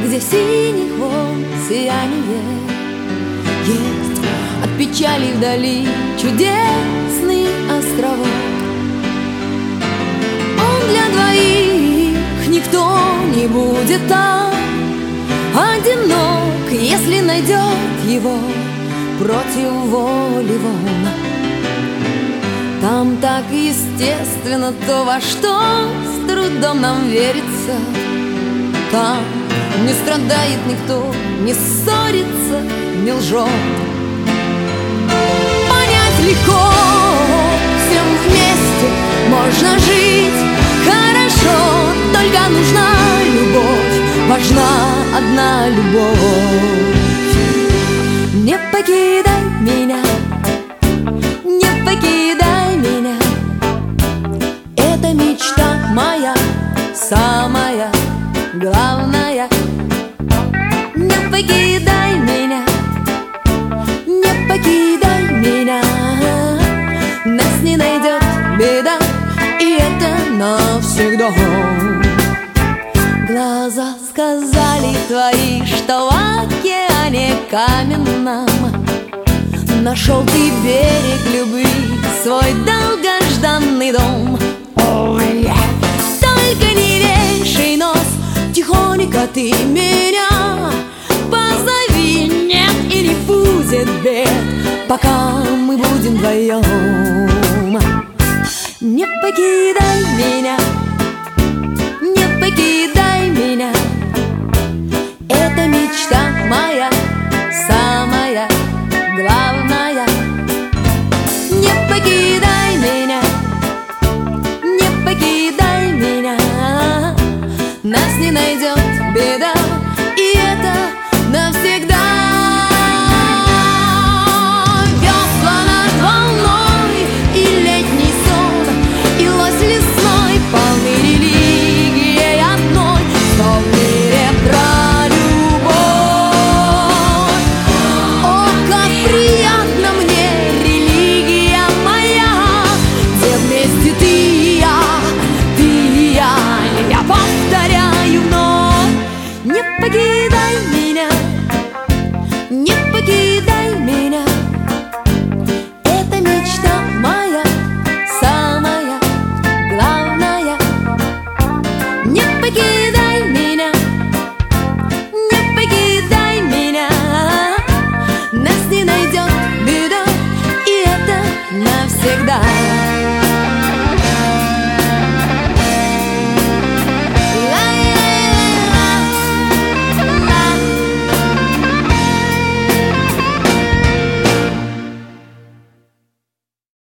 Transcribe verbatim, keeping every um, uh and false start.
где синих волн сияние. Есть от печали вдали чудесный островок. Он для двоих, никто не будет там одинок, если найдет его против воли волн. Там так естественно то, во что с трудом нам верится. Там не страдает никто, не ссорится, не лжет. Понять легко, всем вместе можно жить хорошо. Только нужна любовь, важна одна любовь. Не покидай меня, не покидай меня. Это мечта моя, самая главная. Не покидай меня, не покидай меня. Нас не найдет беда, и это навсегда. Глаза сказали твои, что в океане каменном нашел ты берег любви, свой долгожданный дом. Oh, yeah. Только не вешай нос, тихонько ты меня позови. Нет, и не будет бед, пока мы будем вдвоем. Не покидай меня, не покидай меня. Это мечта моя, самая главная. Не покидай меня, не покидай меня. Нас не найдет беда, и это навсегда. Весла над волной и летний сон, и лось лесной полны религией одной. Но в мире про любовь. О, как приятно мне, религия моя, где вместе ты и я, ты и я. Я повторяю вновь. Не покидай меня, не покидай меня. Это мечта моя, самая главная. Не покидай меня, не покидай меня. Нас не найдет беда, и это навсегда.